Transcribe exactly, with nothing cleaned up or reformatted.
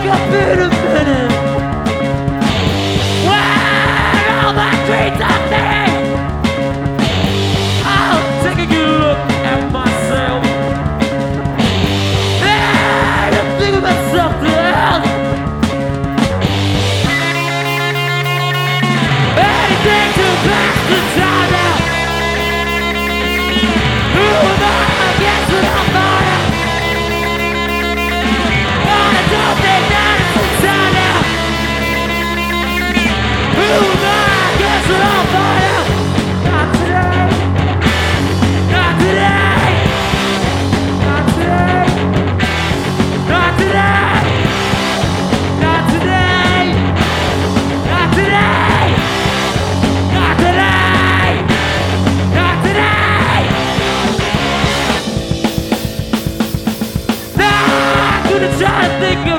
up in a minute. When all my dreams are dead, I'll take a good look at myself and think of myself to hell. Anything to pass the time now. Who am I against without fire? I don't think that it's the time now. Who am I against without fire? Not today. Not today. Not today. Not today. Not today. Not today. Not today. Not today. Nah, I'm gonna try to think of